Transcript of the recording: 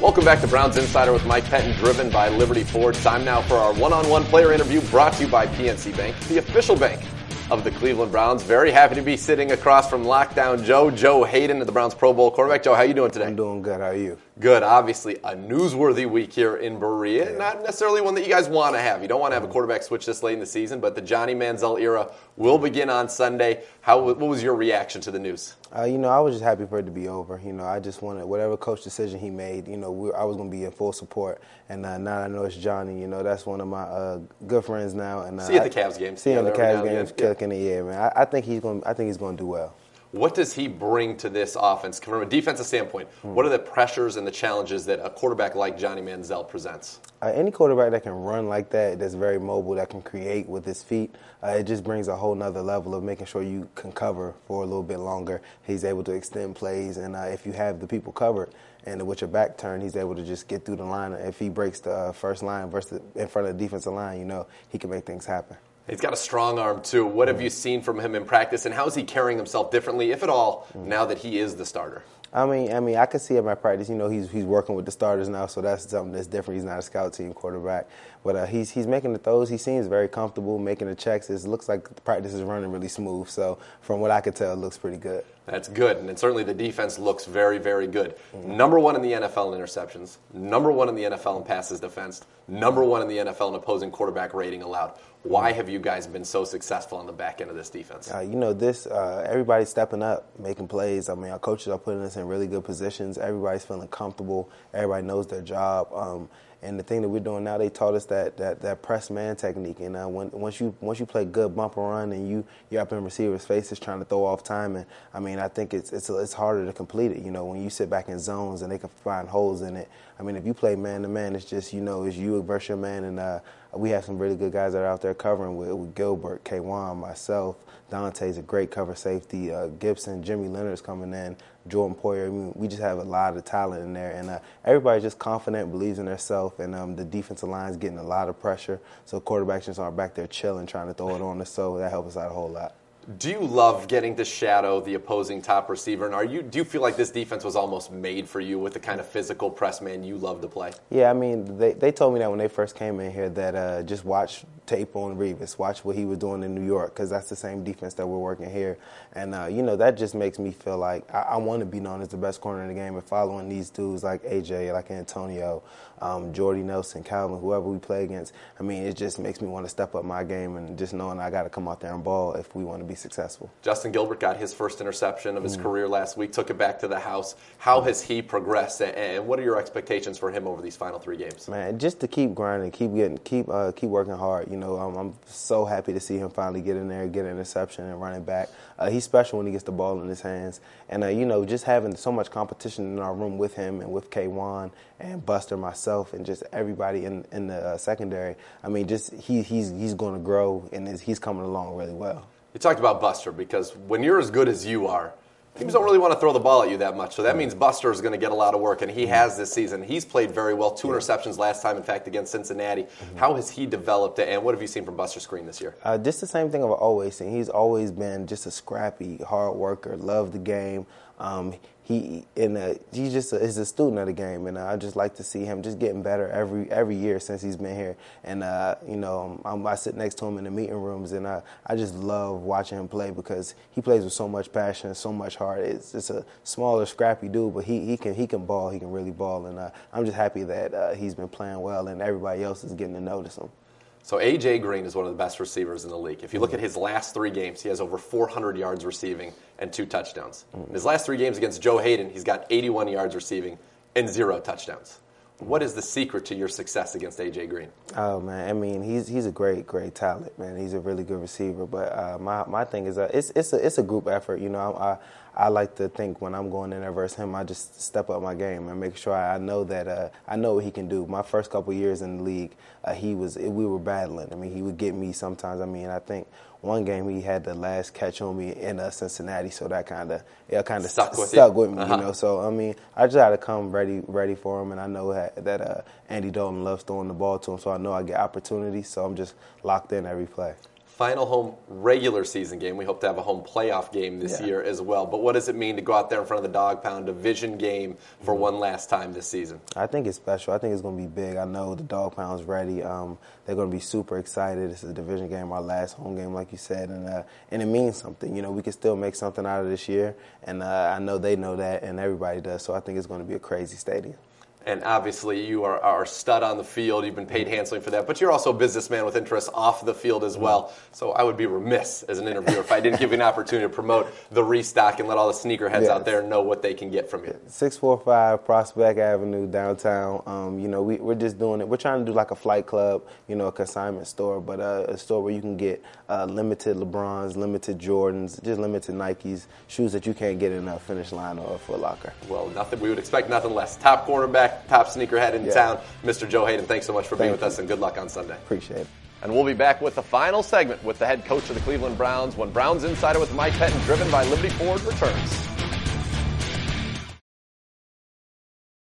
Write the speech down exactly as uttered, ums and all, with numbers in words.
Welcome back to Browns Insider with Mike Pettin, driven by Liberty Ford. Time now for our one-on-one player interview brought to you by P N C Bank, the official bank of the Cleveland Browns. Very happy to be sitting across from Lockdown Joe, Joe Haden, the Browns Pro Bowl quarterback. Joe, how you doing today? I'm doing good. How are you? Good. Obviously, a newsworthy week here in Berea. Yeah. Not necessarily one that you guys want to have. You don't want to have a quarterback switch this late in the season, but the Johnny Manziel era will begin on Sunday. How? What was your reaction to the news? Uh, you know, I was just happy for it to be over. You know, I just wanted whatever coach decision he made, you know, we, I was going to be in full support. And uh, now I know it's Johnny. You know, that's one of my uh, good friends now. And uh, see you at the Cavs games. See him at the Cavs games, kicking it, yeah, man. I, I think he's going. I think he's going to do well. What does he bring to this offense from a defensive standpoint? Hmm. What are the pressures and the challenges that a quarterback like Johnny Manziel presents? Uh, any quarterback that can run like that, that's very mobile, that can create with his feet, uh, it just brings a whole nother level of making sure you can cover for a little bit longer. He's able to extend plays, and uh, if you have the people covered and with your back turned, he's able to just get through the line. If he breaks the uh, first line versus in front of the defensive line, you know, he can make things happen. He's got a strong arm, too. What have you seen from him in practice, and how is he carrying himself differently, if at all, now that he is the starter? I mean, I mean, I can see him at practice. You know, he's he's working with the starters now, so that's something that's different. He's not a scout team quarterback, but uh, he's he's making the throws. He seems very comfortable making the checks. It looks like the practice is running really smooth. So from what I could tell, it looks pretty good. That's good, and certainly the defense looks very, very good. Mm-hmm. Number one in the N F L in interceptions, number one in the N F L in passes defensed, number one in the N F L in opposing quarterback rating allowed. Why have you guys been so successful on the back end of this defense? Uh, you know, this uh, everybody's stepping up, making plays. I mean, our coaches are putting us in really good positions. Everybody's feeling comfortable. Everybody knows their job. Um, and the thing that we're doing now, they taught us that that, that press man technique. And uh, when, once you once you play good bumper run and you you're up in receivers' faces trying to throw off timing, I mean, I think it's it's it's harder to complete it. You know, when you sit back in zones and they can find holes in it. I mean, if you play man to man, it's just you know it's you versus your man. And uh, we have some really good guys that are out there covering with, with Gilbert, K'Wan, myself. Dante's a great cover safety. Uh, Gibson, Jimmy Leonard's coming in. Jordan Poyer. I mean, we just have a lot of talent in there, and uh, everybody's just confident, believes in themselves, and um, the defensive line's getting a lot of pressure. So quarterbacks just aren't back there chilling, trying to throw it on us. So that helps us out a whole lot. Do you love getting to shadow the opposing top receiver? And are you do you feel like this defense was almost made for you with the kind of physical press man you love to play? Yeah, I mean, they they told me that when they first came in here that uh, just watch tape on Revis, watch what he was doing in New York, because that's the same defense that we're working here. And, uh, you know, that just makes me feel like I, I want to be known as the best corner in the game, and following these dudes like A J, like Antonio, um, Jordy Nelson, Calvin, whoever we play against. I mean, it just makes me want to step up my game and just knowing I got to come out there and ball if we want to be successful. Justin Gilbert got his first interception of his mm. career last week, took it back to the house. How has he progressed, and what are your expectations for him over these final three games? Man, just to keep grinding, keep getting, keep uh, keep working hard. You know, um, I'm so happy to see him finally get in there, get an interception, and running back. Uh, he's special when he gets the ball in his hands. And, uh, you know, just having so much competition in our room with him and with K'Wan and Buster, myself, and just everybody in, in the uh, secondary, I mean, just he, he's he's going to grow, and he's coming along really well. You talked about Buster, because when you're as good as you are, teams don't really want to throw the ball at you that much. So that means Buster is going to get a lot of work, and he has this season. He's played very well, two interceptions last time, in fact, against Cincinnati. Mm-hmm. How has he developed, and what have you seen from Buster Skrine this year? Uh, just the same thing I've always seen. He's always been just a scrappy, hard worker, loved the game. Um, he in a, he's just a, he's a student of the game, and uh, I just like to see him just getting better every every year since he's been here. And uh, you know, I'm, I sit next to him in the meeting rooms, and I, I just love watching him play because he plays with so much passion, so much heart. It's it's a smaller, scrappy dude, but he, he can he can ball, he can really ball, and uh, I'm just happy that uh, he's been playing well, and everybody else is getting to notice him. So A J Green is one of the best receivers in the league. If you look at his last three games, he has over four hundred yards receiving and two touchdowns. In his last three games against Joe Haden, he's got eighty-one yards receiving and zero touchdowns. What is the secret to your success against A J Green? Oh, man, I mean, he's he's a great, great talent, man. He's a really good receiver. But uh, my my thing is, uh, it's it's a it's a group effort. You know, I I like to think when I'm going in there versus him, I just step up my game and make sure I know that uh, I know what he can do. My first couple years in the league, uh, he was we were battling. I mean, he would get me sometimes. I mean, I think one game he had the last catch on me in uh, Cincinnati, so that kind of it kind of stuck with stuck you. with me, uh-huh. you know. So I mean, I just had to come ready ready for him, and I know that, that uh, Andy Dalton loves throwing the ball to him, so I know I get opportunities. So I'm just locked in every play. final home regular season game. We hope to have a home playoff game this Yeah. year as well. But what does it mean to go out there in front of the Dog Pound division game for one last time this season? I think it's special. I think it's going to be big. I know the Dog Pound's ready. Um, they're going to be super excited. This is a division game, our last home game, like you said, and uh, and it means something. You know, we can still make something out of this year, and uh, I know they know that, and everybody does. So I think it's going to be a crazy stadium. And obviously, you are, are a stud on the field. You've been paid handsomely for that. But you're also a businessman with interests off the field as well. So I would be remiss as an interviewer if I didn't give you an opportunity to promote the Restock and let all the sneakerheads Yes. out there know what they can get from you. six forty-five Prospect Avenue, downtown. Um, you know, we, we're just doing it. We're trying to do like a flight club, you know, a consignment store, but uh, a store where you can get uh, limited LeBrons, limited Jordans, just limited Nikes, shoes that you can't get in a Finish Line or a Foot Locker. Well, nothing. We would expect nothing less. Top cornerback, top sneakerhead in Yeah. town, Mister Joe Haden. Thanks so much for being Thank with you. us, and good luck on Sunday. Appreciate it. And we'll be back with the final segment with the head coach of the Cleveland Browns when Browns Insider with Mike Pettin, driven by Liberty Ford, returns.